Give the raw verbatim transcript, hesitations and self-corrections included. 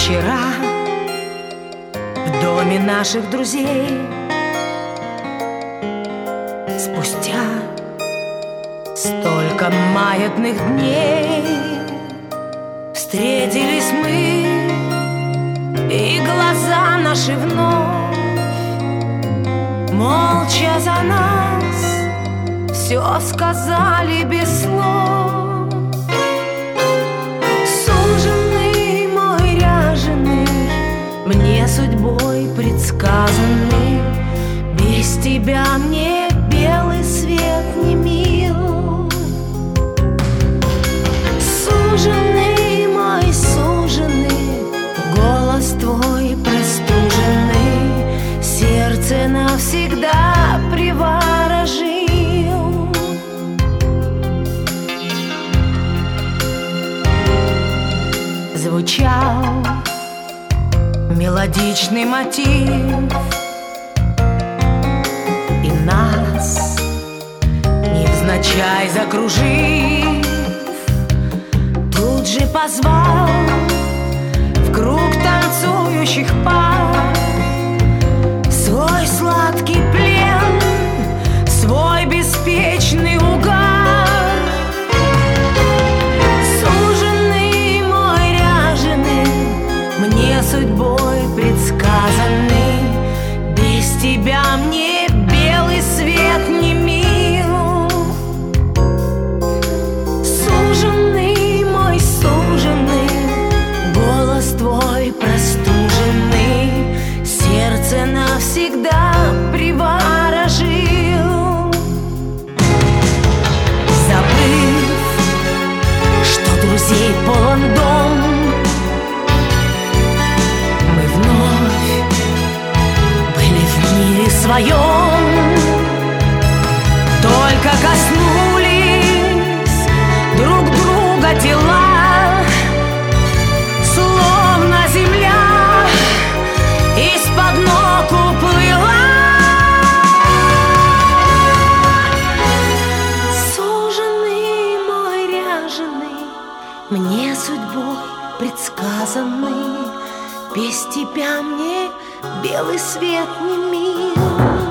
Вчера в доме наших друзей, спустя столько маятных дней, встретились мы, и глаза наши вновь молча за нас все сказали без слов. Суженый мой ряженый, мне судьбой предсказанный, без тебя мне белый свет не мил. Суженый мой, суженый, голос твой простуженный сердце навсегда приворожил. Звучал мелодичный мотив, и нас невзначай закружив, тут же позвал в круг танцующих пар свой сладкий плен, свой беспечный угар. Суженый мой ряженый, мне судьбой предсказанный, без тебя мне белый свет не мил. Суженый мой, суженый, голос твой простуженный сердце навсегда приворожил. Забыв, что друзей полон дом, мы вновь были в мире своем. Только коснулись друг друга тела, словно земля из-под ног уплыла. Суженый мой ряженый, мне судьбой предсказанный, без тебя мне белый свет не мил.